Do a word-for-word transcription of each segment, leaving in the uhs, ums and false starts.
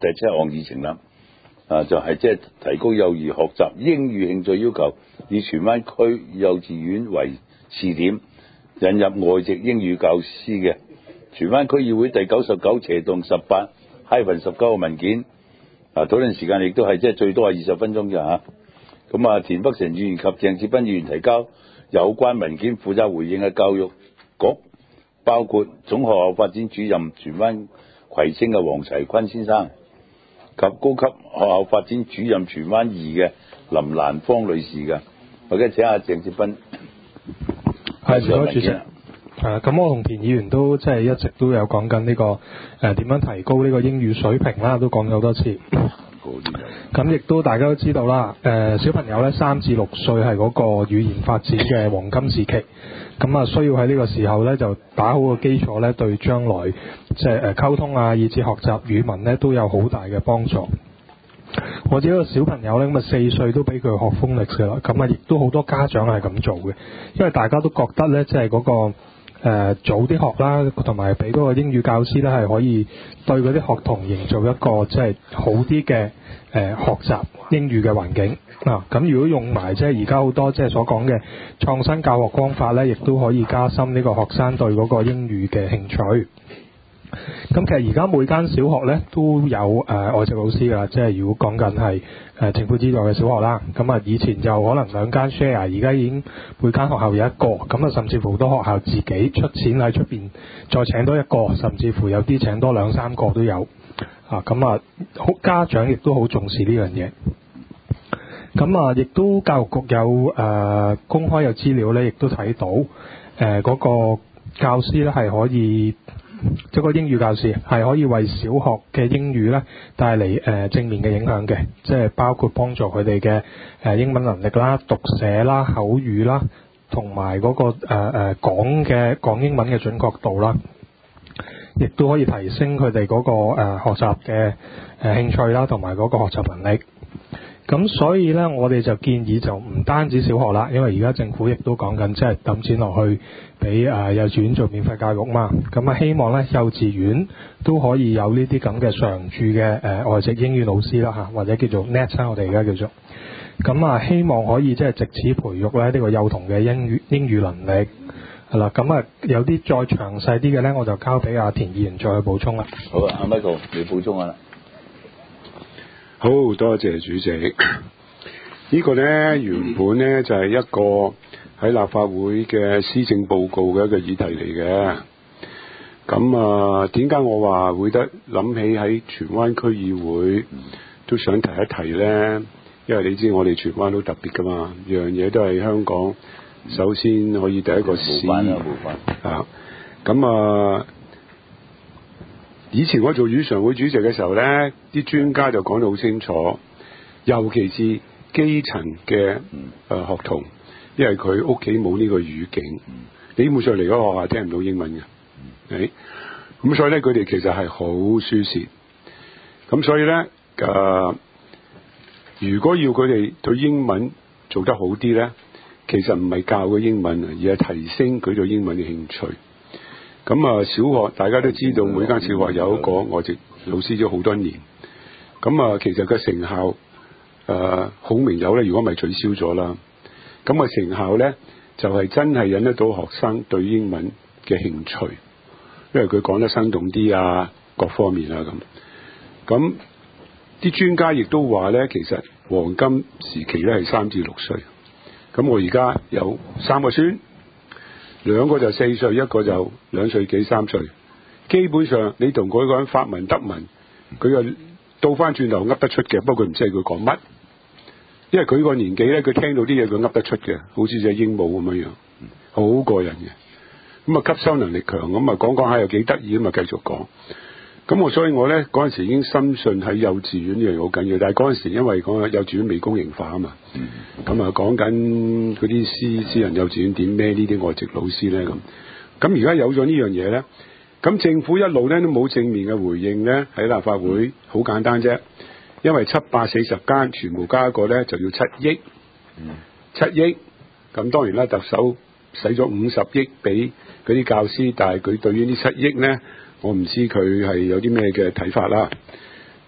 第七項議程啦。啊，就係即係提高幼兒學習英語興趣要求，以荃灣區幼稚園為試點，引入外籍英語教師嘅。荃灣區議會第九十九斜棟十八 hyphen 十九個文件，啊，討論時間亦都係即係最多係二十分鐘嘅嚇。咁啊，田北辰議員及鄭志斌議員提交有關文件，負責回應嘅教育局包括總學校發展主任荃灣葵青嘅黃齊坤先生，及高級學校發展主任荃灣二嘅林蘭芳女士嘅。我而家請下鄭志斌。 係，唔該主席。誒，咁我同田議員都即係一直都有講緊呢個誒點樣提高呢個英語水平啦，都講咗好多次。咁亦都大家都知道啦，誒、呃、小朋友咧三至六歲係嗰個語言發展嘅黃金時期，咁啊需要喺呢個時候咧就打好個基礎咧，對將來即係誒溝通啊，以至學習語文咧都有好大嘅幫助。我自己個小朋友咧咁啊四歲都俾佢學 phonics 嘅啦，咁啊亦都好多家長係咁做嘅，因為大家都覺得咧即係嗰個。誒、呃、早啲學啦，同埋俾嗰個英語教師咧係可以對嗰啲學童營造一個即係好啲嘅誒學習英語嘅環境啊。咁如果用埋即係而家好多即係所講嘅創新教學方法咧，亦都可以加深呢個學生對嗰個英語嘅興趣。咁其實而家每間小學咧都有誒、呃、外籍老師㗎啦，即係如果講緊係誒政府資助嘅小學啦。咁啊以前就可能兩間 share，而家已經每間學校有一個。咁啊甚至乎好多學校自己出錢喺出邊再請多一個，甚至乎有啲請多兩三個都有。啊咁啊，家長亦都好重視呢樣嘢。咁啊，亦都教育局有誒、呃、公開有資料咧，亦都睇到誒嗰、呃那個教師咧係可以。即係個英語教師係可以為小學嘅英語咧帶嚟誒正面嘅影響嘅，即係包括幫助佢哋嘅誒英文能力啦、讀寫啦、口語啦，同埋嗰個誒誒講嘅講英文嘅準確度啦，亦都可以提升佢哋嗰個誒、呃、學習嘅誒興趣啦，同埋嗰個學習能力。咁所以咧，我哋就建議就唔單止小學啦，因為而家政府亦都講緊即係抌錢落去俾誒幼稚園做免費教育嘛。咁啊，希望咧幼稚園都可以有呢啲咁嘅常駐嘅誒、呃、外籍英語老師啦嚇，或者叫做 N E T 啦，我哋而家叫做。咁啊，希望可以即係藉此培育咧呢個幼童嘅英語英語能力係啦。咁啊，有啲再詳細啲嘅咧，我就交俾阿田議員再去補充啦。 好啊，阿 Michael 你補充下啦。 好多謝主席。呢、這個呢，原本呢就係、是、一個喺立法會嘅施政報告嘅一個議題嚟嘅。咁啊，點解我話會得諗起喺荃灣區議會都想提一提呢？因為你知我哋荃灣都特別噶嘛，樣嘢都係香港首先可以第一個試啊。咁啊。以前我做語常會主席嘅時候呢，啲專家就講得好清楚，尤其是基層嘅誒學童，因為佢屋企冇呢個語境，你基本上嚟嗰個學校聽唔到英文嘅，誒，咁所以呢，佢哋其實係好輸蝕。咁所以呢，誒、呃，如果要佢哋對英文做得好啲呢，其實唔係教佢英文，而係提升佢對英文嘅興趣。咁啊，小學大家都知道，每間小學有一個外籍老師咗好多年。咁啊，其實個成效誒好、呃、明有咧。如果唔係取消咗啦，咁啊成效咧就係、是、真係引得到學生對英文嘅興趣，因為佢講得生動啲啊，各方面啊咁。咁啲專家亦都話咧，其實黃金時期咧係三至六歲。咁我而家有三個孫。兩個就四歲，一個就兩歲幾三歲。基本上你同佢個人發文得文，佢又倒翻轉頭噏得出嘅，不過佢唔知係佢講乜。因為佢個年紀咧，佢聽到啲嘢佢噏得出嘅，好似隻鸚鵡咁樣樣，好過癮嘅。咁啊吸收能力強，咁啊講講下又幾得意，咁啊繼續講。咁我所以我咧嗰陣時已經深信喺幼稚園呢樣嘢好緊要，但係嗰陣時因為講幼稚園未公營化啊嘛，咁啊講緊嗰啲私私人幼稚園點孭呢啲外籍老師咧咁，咁而家有咗呢樣嘢咧，咁政府一路咧都冇正面嘅回應咧，喺立法會好簡單啫，因為七百四十間全部加一個咧就要七億，七億，咁當然啦，特首使咗五十億俾嗰啲教師，但係佢對於呢七億咧。我唔知佢係有啲咩嘅睇法啦。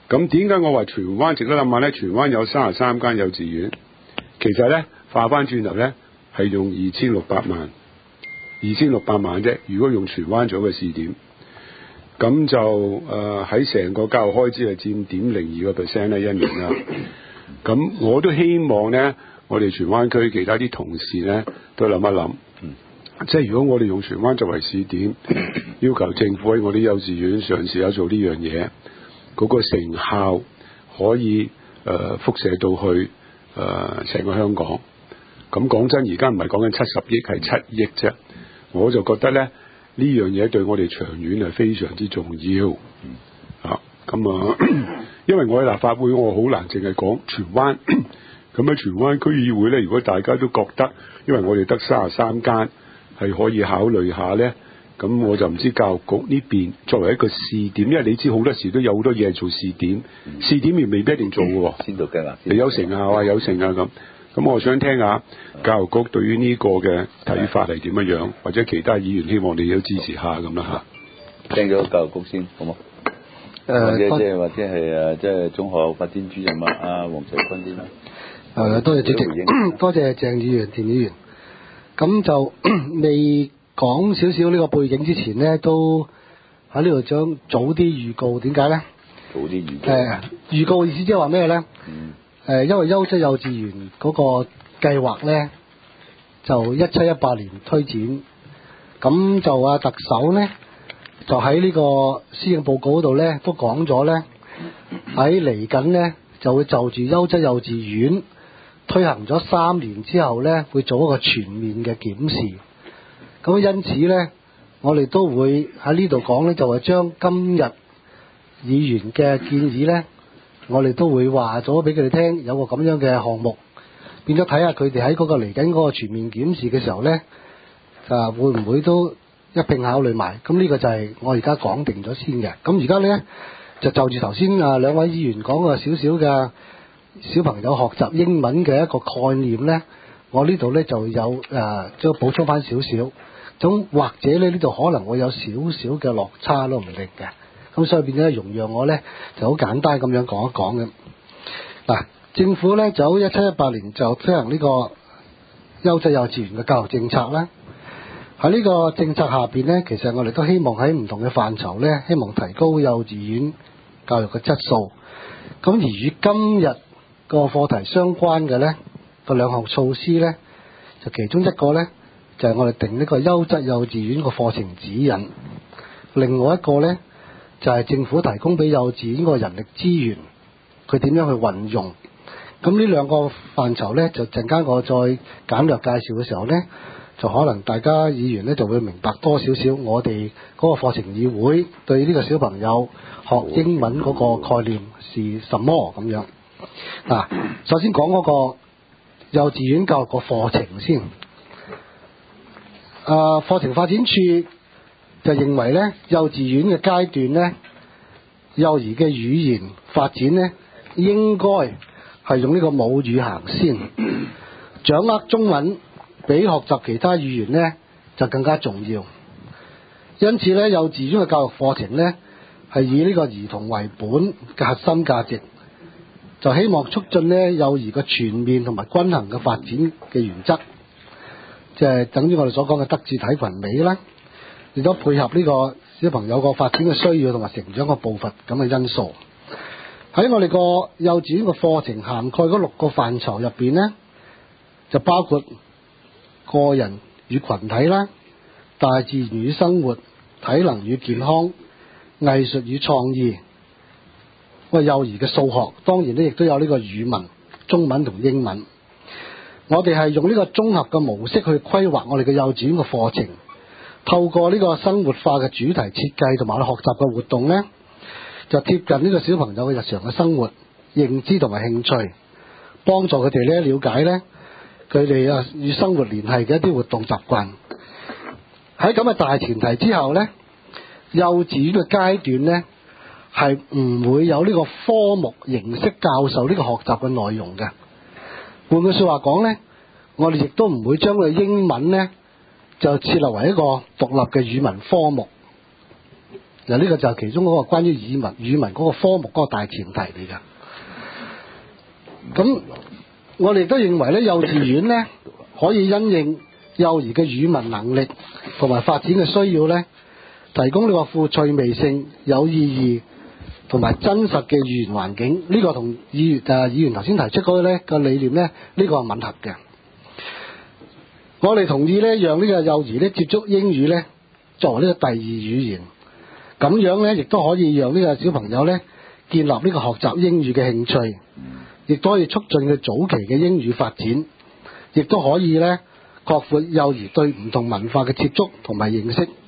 咁點解我話荃灣值得諗下咧？荃灣有三十三間幼稚園，其實咧化翻轉頭咧係用二千六百萬，二千六百萬啫。如果用荃灣做一個試點，咁就誒喺成個教育開支係佔點零二個 percent 咧一年啦。咁我都希望咧，我哋荃灣區其他啲同事咧都諗一諗，嗯、即係如果我哋用荃灣作為試點，要求政府喺我啲幼稚園嘗試下做呢樣嘢。嗰個成效可以誒、呃、輻射到去誒成、呃、個香港。咁講真，而家唔係講緊七十億，係七億啫。我就覺得咧，呢樣嘢對我哋長遠係非常之重要。啊，咁啊，因為我喺立法會，我好難淨係講荃灣。咁喺荃灣區議會咧，如果大家都覺得，因為我哋得三十三間係可以考慮下咧。咁我就唔知教育局呢邊作為一個試點，因為你知好多時都有好多嘢係做試點，嗯、試點亦未必一定做嘅喎。先到計劃，你有成效啊，有成啊咁。咁我想聽下教育局對於呢個嘅睇法係點樣樣，或者其他議員希望你都支持下咁啦嚇。聽咗教育局先，好冇？誒、呃，或者即係或者係誒，即係中學發展主任啊，阿黃碩坤先啦。 誒、呃，多謝主席，多謝鄭議員、田議員。咁就未講少少呢個背景之前呢，都喺呢度將早啲預告，點解呢？ 早啲預告。誒、 呃，預告嘅意思即係話咩呢？ 嗯。誒、 呃，因為優質幼稚園嗰個計劃呢，就一七一八年推展，咁就啊特首呢，就喺呢個施政報告嗰度呢，都講咗呢，喺嚟緊呢，就會就住優質幼稚園推行咗三年之後呢，會做一個全面嘅檢視。咁因此呢，我哋都會喺呢度講呢，就係將今日議員嘅建議呢，我哋都會話咗俾佢哋聽，有個咁樣嘅項目，變咗睇下佢哋喺嗰個嚟緊嗰個全面檢視嘅時候呢，啊會唔會都一併考慮埋？咁呢個就係我而家講定咗先嘅。咁而家呢，就就住頭先啊兩位議員講個少少嘅小朋友學習英文嘅一個概念呢，我呢度呢就有誒將補充翻少少。咁或者咧呢度可能會有少少嘅落差都唔定嘅，咁所以變咗容讓我咧就好簡單咁樣講一講嘅。嗱，政府咧就喺一七一八年就推行呢個優質幼稚園嘅教育政策啦。喺呢個政策下邊咧，其實我哋都希望喺唔同嘅範疇咧，希望提高幼稚園教育嘅質素。咁而與今日個課題相關嘅咧，個兩項措施咧，就其中一個咧。就係我哋定呢個優質幼稚園個課程指引，另外一個呢，就係政府提供俾幼稚園個人力資源，佢點樣去運用。咁呢兩個範疇呢，就陣間我再簡略介紹嘅時候呢，就可能大家議員呢就會明白多少少我哋嗰個課程議會對呢個小朋友學英文嗰個概念是什麼咁樣。嗱，首先講嗰個幼稚園教育個課程先。啊，課程發展處就認為咧，幼稚園嘅階段咧，幼兒嘅語言發展咧，應該係用呢個母語行先，掌握中文比學習其他語言咧就更加重要。因此咧，幼稚園嘅教育課程咧係以呢個兒童為本嘅核心價值，就希望促進咧幼兒嘅全面同埋均衡嘅發展嘅原則。即係等於我哋所講嘅德智體群美啦，亦都配合呢個小朋友個發展嘅需要同埋成長嘅步伐咁嘅因素。喺我哋個幼稚園嘅課程涵蓋嗰六個範疇入邊呢，就包括個人與群體啦、大自然與生活、體能與健康、藝術與創意。喂，幼兒嘅數學當然呢亦都有呢個語文、中文同英文。我哋係用呢個綜合嘅模式去規劃我哋嘅幼稚園嘅課程，透過呢個生活化嘅主題設計同埋學習嘅活動呢，就貼近呢個小朋友嘅日常嘅生活、認知同埋興趣，幫助佢哋咧了解呢佢哋啊與生活聯繫嘅一啲活動習慣。喺咁嘅大前提之後呢，幼稚園嘅階段呢係唔會有呢個科目形式教授呢個學習嘅內容嘅。換句說話講呢，我哋亦都唔會將佢英文呢就設立為一個獨立嘅語文科目。 嗱，呢個就係其中嗰個關於語文語文嗰個科目嗰個大前提嚟㗎。咁我哋都認為咧，幼稚園咧可以因應幼兒嘅語文能力同埋發展嘅需要咧，提供呢個富趣味性、有意義同埋真實嘅語言環境。呢、這個同議員誒議員頭先提出嗰個咧個理念咧，呢、這個係吻合嘅。我哋同意咧，讓呢個幼兒咧接觸英語咧作為呢個第二語言，咁樣咧亦都可以讓呢個小朋友咧建立呢個學習英語嘅興趣，亦都可以促進佢早期嘅英語發展，亦都可以咧擴闊幼兒對唔同文化嘅接觸同埋認識。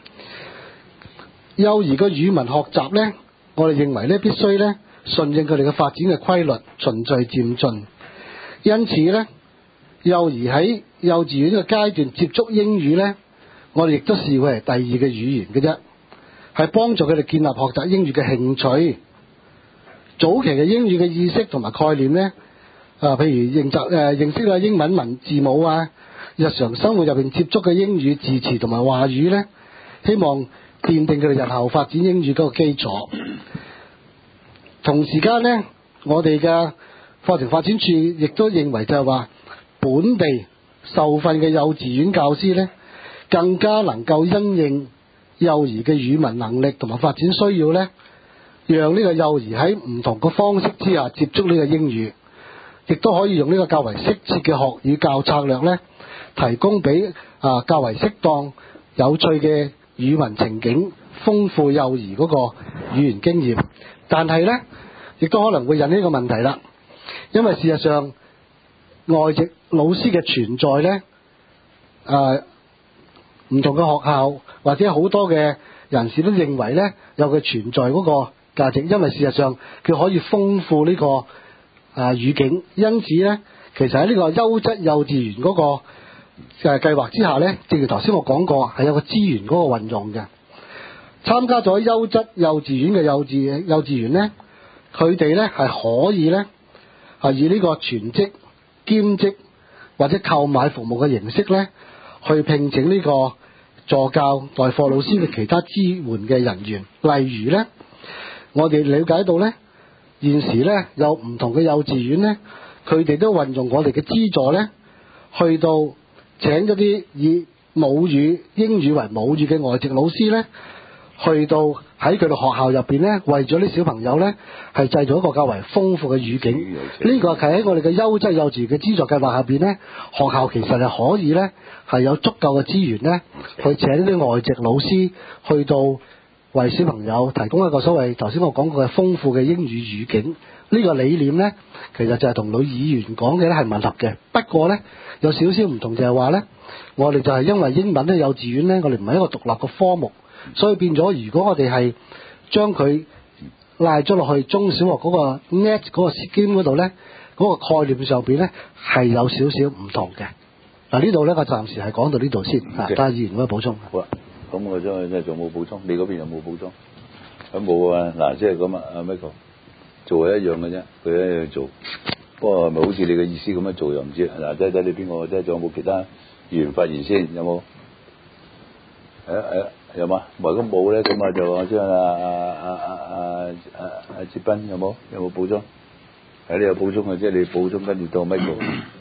幼兒嘅語文學習咧，我哋認為咧必須咧順應佢哋嘅發展嘅規律，循序漸進。因此咧，幼兒喺幼稚園嘅階段接觸英語咧，我哋亦都視佢為第二嘅語言嘅啫，係幫助佢哋建立學習英語嘅興趣。早期嘅英語嘅意識同埋概念咧，啊，譬如認習誒認識啊英文文字母啊，日常生活入邊接觸嘅英語字詞同埋話語咧，希望奠定佢哋日後發展英語嗰個基礎。同時間咧，我哋嘅課程發展處亦都認為就係話，本地受訓嘅幼稚園教師咧，更加能夠因應幼兒嘅語文能力同埋發展需要咧，讓呢個幼兒喺唔同嘅方式之下接觸呢個英語，亦都可以用呢個較為適切嘅學語教策略咧，提供俾啊較為適當有趣嘅語文情景，豐富幼兒嗰個語言經驗。但係咧，亦都可能會引起一個問題啦，因為事實上外籍老師嘅存在咧，誒唔同嘅學校或者好多嘅人士都認為咧有佢存在嗰個價值，因為事實上佢可以豐富呢個誒語境，因此咧，其實喺呢個優質幼稚園嗰個誒計劃之下咧，正如頭先我講過，係有個資源嗰個運用嘅。參加咗優質幼稚園嘅幼稚幼稚園咧，佢哋咧係可以咧係以呢個全職、兼職或者購買服務嘅形式咧，去聘請呢個助教、代課老師嘅其他支援嘅人員。例如咧，我哋了解到咧，現時咧有唔同嘅幼稚園咧，佢哋都運用我哋嘅資助咧，去到請一啲以母語英語為母語嘅外籍老師咧，去到喺佢哋學校入邊咧，為咗啲小朋友咧係製造一個較為豐富嘅語境。呢個係喺我哋嘅優質幼稚園嘅資助計劃下邊咧，學校其實係可以咧係有足夠嘅資源咧，去請呢啲外籍老師去到為小朋友提供一個所謂頭先我講過嘅豐富嘅英語語境。呢個理念咧，其實就係同女議員講嘅咧係吻合嘅。不過咧有少少唔同，就係話咧，我哋就係因為英文咧幼稚園咧，我哋唔係一個獨立嘅科目。所以變咗，如果我哋係將佢賴咗落去中小學嗰個 net 嗰個 scheme 嗰度咧，嗰個概念上邊咧係有少少唔同嘅。嗱，呢度咧，我暫時係講到呢度先。啊，睇下議員有咩補充。 好啊，咁我將佢咧仲冇補充，你嗰邊有冇補充？咁冇啊，嗱，即係咁啊，阿 Michael 做係一樣嘅啫，佢一樣做。不過係咪好似你嘅意思咁樣做又唔知。嗱，睇睇你邊個，睇下仲有冇其他議員發言先，有冇？係啊係啊。有嘛？唔係咁冇咧，咁啊就即係阿阿阿阿阿阿阿哲斌有冇？有冇補充？係你有補充嘅，即係你補充跟住到 Michael。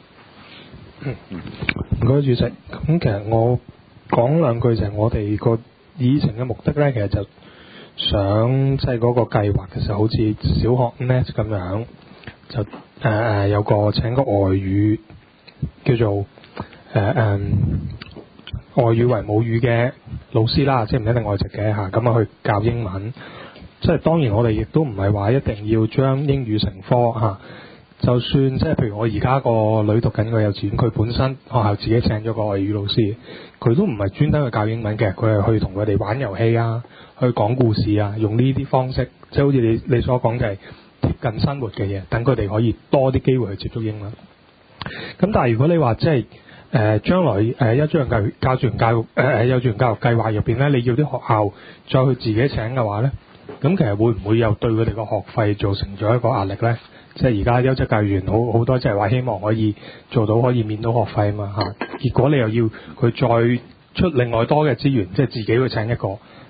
唔該，主席。咁其實我講兩句就係我哋個議程嘅目的咧，其實就想即係嗰個計劃嘅時候，好似小學 Net 咁樣，就誒誒、呃、有個請個外語叫做誒誒。呃嗯外語為母語嘅老師啦，即係唔一定外籍嘅嚇，咁啊去教英文。即係當然我哋亦都唔係話一定要將英語成科嚇。就算即係譬如我而家個女讀緊個幼稚園，佢本身學校自己請咗個外語老師，佢都唔係專登去教英文嘅，佢係去同佢哋玩遊戲啊，去講故事啊，用呢啲方式，即係好似你你所講就係貼近生活嘅嘢，等佢哋可以多啲機會去接觸英文。咁但係如果你話即係誒、呃、將來誒、呃、幼稚園教育教職員教育誒誒、呃、幼稚園教育計劃入邊咧，你要啲學校再去自己請嘅話咧，咁其實會唔會又對佢哋個學費造成咗一個壓力咧？即係而家優質教育員好好多，即係話希望可以做到可以免到學費啊嘛嚇，結果你又要佢再出另外多嘅資源，即係自己去請一個，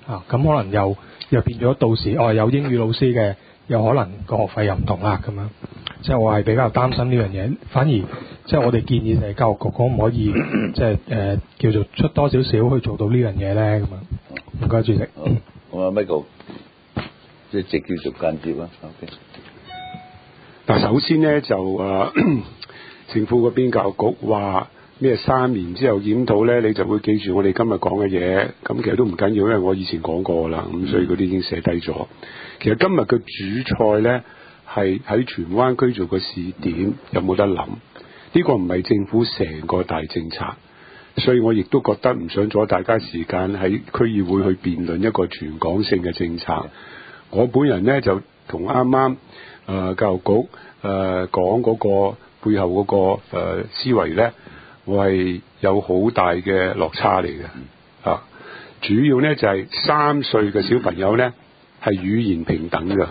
啊，咁可能又又變咗到時哦有英語老師嘅，又可能個學費又唔同啦咁樣。即係我係比較擔心呢樣嘢，反而即係我哋建議就係教育局可唔可以即係誒叫做出多少少去做到呢樣嘢咧咁啊？唔該，主席。 好，我 Michael 即係直接做間接啦。OK。 嗱，首先咧就誒、呃、政府嗰邊教育局話咩三年之後檢討咧，你就會記住我哋今日講嘅嘢。咁其實都唔緊要，因為我以前講過啦，咁所以嗰啲已經寫低咗。其實今日嘅主菜咧係喺荃灣區做個試點，有冇得諗？呢個唔係政府成個大政策，所以我亦都覺得唔想阻大家時間喺區議會去辯論一個全港性嘅政策。我本人咧就同啱啱誒教育局誒、呃、講嗰個背後嗰、嗰個、呃、思維咧，我係有好大嘅落差嚟嘅啊！主要咧就係、係、三歲嘅小朋友咧係語言平等㗎，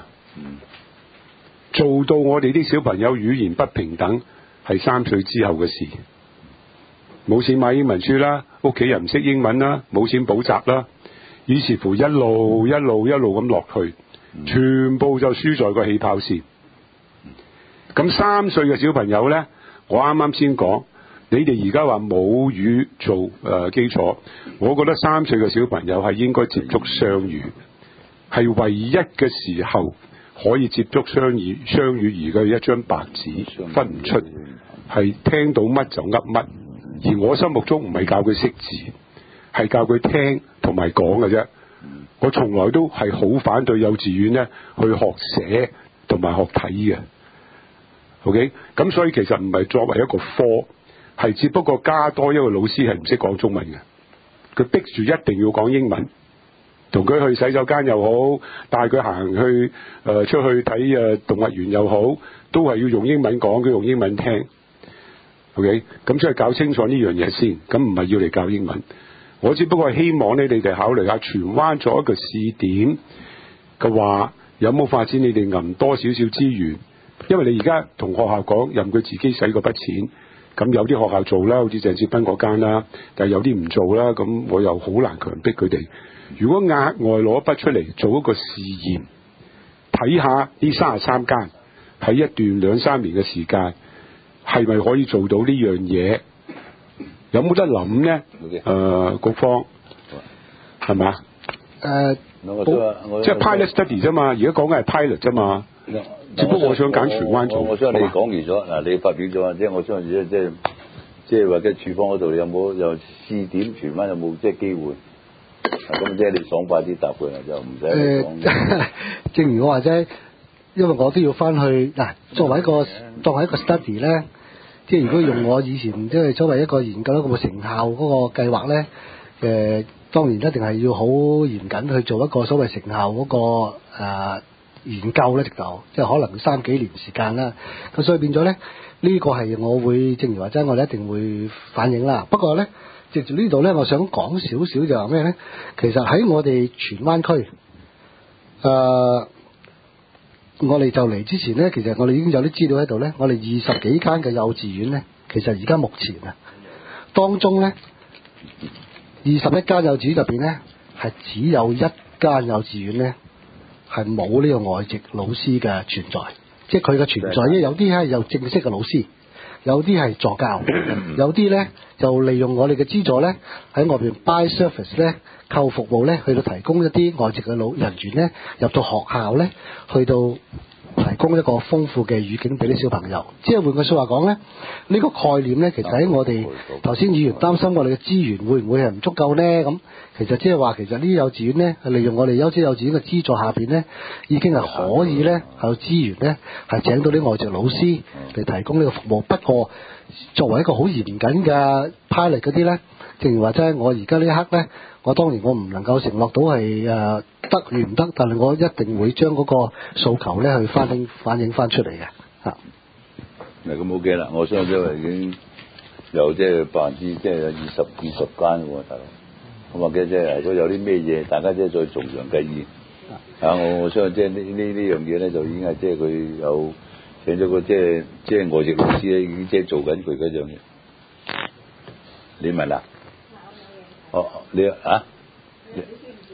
做到我哋啲小朋友語言不平等係三歲之後嘅事。冇錢買英文書啦，屋企人唔識英文啦，冇錢補習啦，於是乎一路一路一路咁落去，全部就輸在個起跑線。咁三歲嘅小朋友呢，我啱啱先講，你哋而家話母語做誒、呃、基礎，我覺得三歲嘅小朋友係應該接觸雙語，係唯一嘅時候可以接觸雙語雙語而嘅一張白紙，分唔出係聽到乜就噏乜。而我心目中唔係教佢識字，係教佢聽同埋講嘅啫。我從來都係好反對幼稚園咧去學寫同埋學睇嘅。OK， 咁所以其實唔係作為一個科，係只不過加多一個老師係唔識講中文嘅，佢逼住一定要講英文，同佢去洗手間又好，帶佢行去誒、呃、出去睇誒動物園又好，都係要用英文講，佢用英文聽。OK， 咁所以搞清楚呢樣嘢先，咁唔係要嚟教英文。我只不過係希望咧，你哋考慮下荃灣作一個試點嘅話，有冇發展你哋揞多少少資源？因為你而家同學校講，任佢自己使嗰筆錢，咁有啲學校做啦，好似鄭志斌嗰間啦，但係有啲唔做啦，咁我又好難強迫佢哋。如果額外攞一筆出嚟做一個試驗，睇下呢三十三間喺一段兩三年嘅時間，係咪可以做到呢樣嘢？有冇得諗咧？誒、呃，局方係咪啊？誒，即係 pilot study 啫嘛，而家講緊係 pilot 啫嘛。只不過我想揀荃灣做。 我想你講完咗，嗱你發表咗，即係我想即係即係即係話嘅處方嗰度有冇有試點荃灣有冇即係機會？咁即係你爽快啲答佢啦，就唔使講。 誒，正如我話齋，因為我都要翻去嗱，作為一個作為一個 study 咧。即係如果用我以前即係作為一個研究一個成效嗰個計劃咧，誒、呃、當然一定係要好嚴謹去做一個所謂成效嗰、那個、呃、研究咧，直頭即係可能三幾年時間啦。咁所以變咗咧，呢、這個係我會正如話齋，我哋一定會反映啦。不過咧，藉住呢度咧，我想講少少就係咩咧？其實喺我哋荃灣區，誒、呃。我哋就嚟之前呢，其實我哋已經有啲資料喺度呢。我哋二十幾間嘅幼稚園呢，其實而家目前啊，當中呢，二十一間幼稚園入邊呢，係只有一間幼稚園呢，係冇呢個外籍老師嘅存在，即係佢嘅存在呢，有啲係有正式嘅老師，有啲係助教，有啲呢就利用我哋嘅資助呢，喺外邊 buy service 呢。購服務咧，去到提供一啲外籍嘅老人員咧，入到學校咧，去到提供一個豐富嘅語境俾啲小朋友。即係換句説話講咧，呢、呢個概念咧，其實喺我哋頭先議員擔心我哋嘅資源會唔會係唔足夠咧？咁其實即係話，其實呢啲幼稚園咧，係利用我哋優質幼稚園嘅資助下邊咧，已經係可以咧係有資源咧，係請到啲外籍老師嚟提供呢個服務。不過作為一個好嚴謹嘅 pilot 嗰啲咧，正如話齋，我而家呢一刻咧。我當然我唔能夠承諾到係誒得與唔得，但係我一定會將嗰個訴求咧去反映反映翻出嚟嘅嚇。 嗱咁 OK 啦，我相信因為已經有即係百分之即係有二十二十間喎，大佬。咁或者即係如果有啲咩嘢，大家即係再從長計議。啊，我我相信即係呢呢呢樣嘢咧，就已經係即係佢有請咗個即係即係外籍老師咧，已經即係做緊佢嗰樣嘢。你問啦？哦，你啊？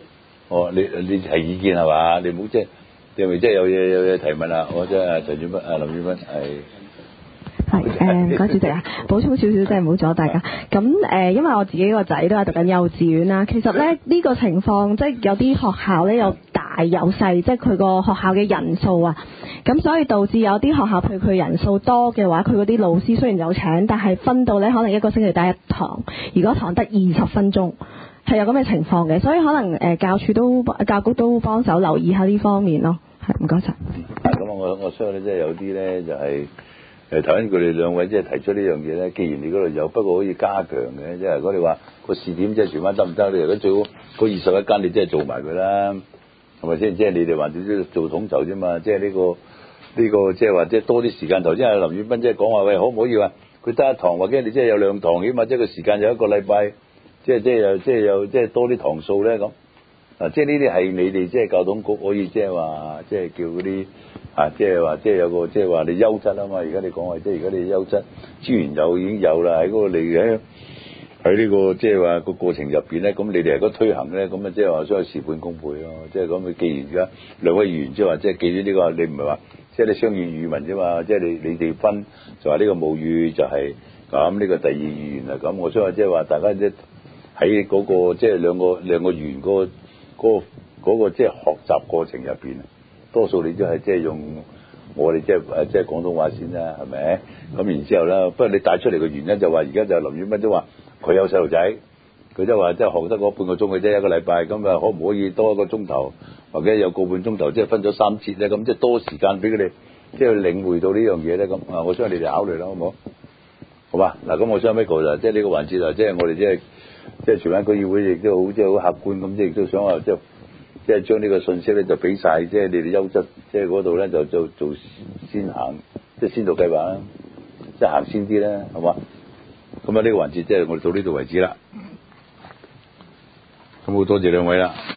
哦，你你提意見係嘛？你唔好即係你係咪即係有嘢有嘢提問啊？我即係陳俊斌啊，林俊斌係。 係誒，唔該主席啊，補充少少，即係唔好阻大家。咁誒、呃，因為我自己個仔都係讀緊幼稚園啦。其實咧呢、呢個情況，即係有啲學校咧有大有細，即係佢個學校嘅人數啊。咁所以導致有啲學校，譬如佢人數多嘅話，佢嗰啲老師雖然有請，但係分到咧可能一個星期得一堂，如果堂得二十分鐘，係有咁嘅情況嘅。所以可能誒、呃、教處都教局都幫手留意下呢方面咯。係，唔該晒。 咁我我相信咧，即係有啲咧就係、是。誒頭先佢哋兩位即係提出呢樣嘢咧，既然你嗰度有，不過可以加強嘅，即係如果你話個試點即係荃灣得唔得？你如果最好嗰二十一間你即係做埋佢啦，係咪先？即係你哋話要做統籌啫嘛，即係呢個呢個即係話即係多啲時間。頭先阿林宇斌即係講話喂，可唔可以話佢得一堂，或者你即係有兩堂，起碼即係個時間有一個禮拜，即係即係又即係又即係多啲堂數咧咁。嗱，即係呢啲係你哋即係教統局可以即係話即係叫嗰啲。啊，即係話，即係有個，即係話你優質啊嘛！而家你講話，即係而家你優質資源有已經有啦，喺嗰個你嘅喺呢個即係話個過程入邊咧，咁你哋如果推行咧，咁啊即係話所謂事半功倍咯。即係咁，既然而家兩位議員即係話，即係記住呢個，你唔係話即係你雙語語文啫嘛，即係你你哋分就話呢個母語就係咁，呢個第二語言係咁。我想話即係話大家即係喺嗰個即係兩個兩個語言嗰個嗰個嗰個即係學習過程入邊。多數你都係即係用我哋即係誒即係廣東話先啦，係咪？咁然之後咧，不過你帶出嚟嘅原因就話，而家就林宇斌都話佢有細路仔，佢即係話即係學得嗰半個鐘嘅啫，一個禮拜咁啊，可唔可以多一個鐘頭，或者有個半鐘頭，即係分咗三節咧？咁即係多時間俾佢哋，即係領會到呢樣嘢咧。咁啊，我想你哋考慮啦，好唔好？好嘛？嗱，咁我想 Michael 就即係呢個環節啊，即係我哋即係即係荃灣區議會亦都好即係好客觀咁，即係亦都想話即係。即係將呢個信息咧就俾晒，即係你哋優質，即係嗰度咧就做做先行，即係先導計劃啦，即係行先啲啦，係嘛？咁啊呢個環節即係我哋到呢度為止啦。咁好多謝兩位啦。